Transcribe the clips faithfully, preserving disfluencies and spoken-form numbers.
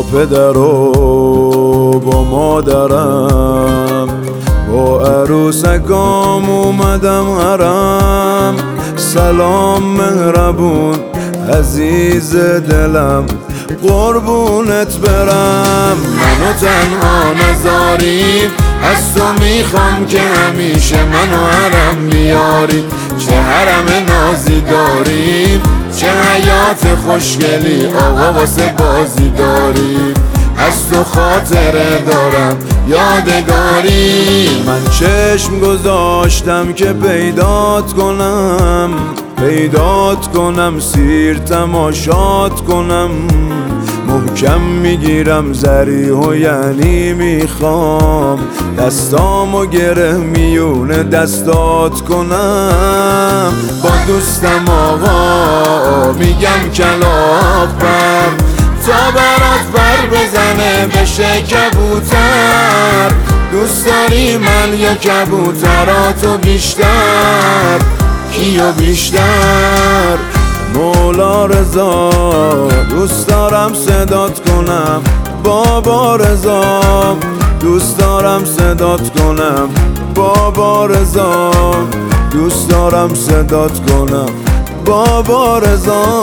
پدر و با مادرم، با عروسکام اومدم حرم. سلام مهربون عزیز دلم، قربونت برم. منو تنها نذاری، از تو میخوام که همیشه منو حرم بیاری. چه حرم نازی داری، چه حیات خوشگلی آقا واسه بازی داری. از تو خاطره دارم یادگاری. من چشم گذاشتم که پیدات کنم، پیدات کنم، سیر تماشات کنم. محکم میگیرم زریحو یعنی میخوام دستامو گره میون دستات کنم. با دوستم آقا میگم کلاغ پر، تا برات پر بزنه بشه کبوتر. دوست داری من یا کبوتراتو بیشتر؟ کیو بیشتر؟ مولا رضا دوست دارم صدات کنم، بابا رضا دوست دارم صدات کنم، بابا رضا دوست دارم صدات کنم، بابا رضا.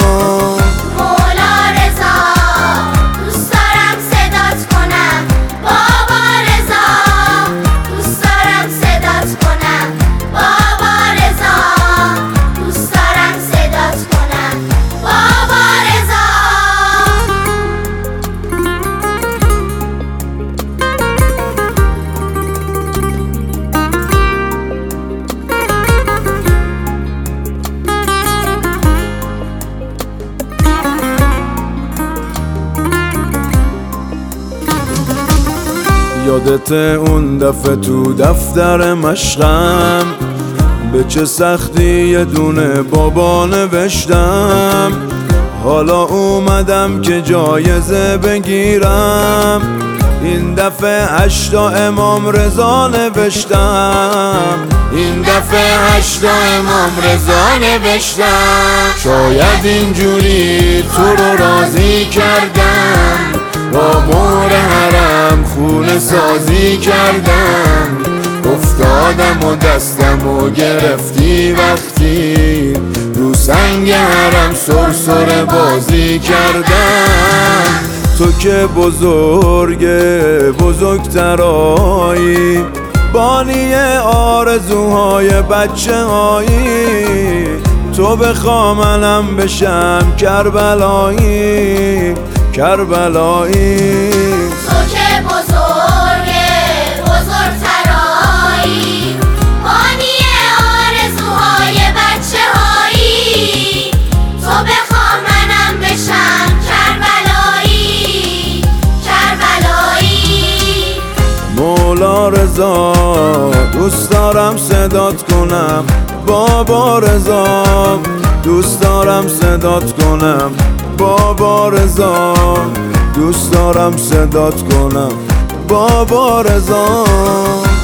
یادت اون دفعه تو دفتر مشقم، به چه سختی یه دونه بابا نوشتم. حالا اومدم که جایزه بگیرم، این دفعه هشتا امام رضا نوشتم، این دفعه هشتا امام رضا نوشتم. شاید اینجوری تو رو راضی کردم، با مهر حرم خونه سازی کردم. افتادم و دستم و گرفتی وقتی رو سنگ حرم سرسره بازی کردم. تو که بزرگ بزرگترایی، بانی آرزوهای بچه هایی. تو بخوا منم بشم کربلایی، کربلایی. تو که بزرگ بزرگترایی، بانی آرزوهای بچه هایی. تو بخوا منم بشم کربلایی، کربلایی. مولا رضا دوست دارم صدات کنم، بابا رضا دوست دارم صدات کنم، بابا رضا دوست دارم صدات کنم، بابا رضا.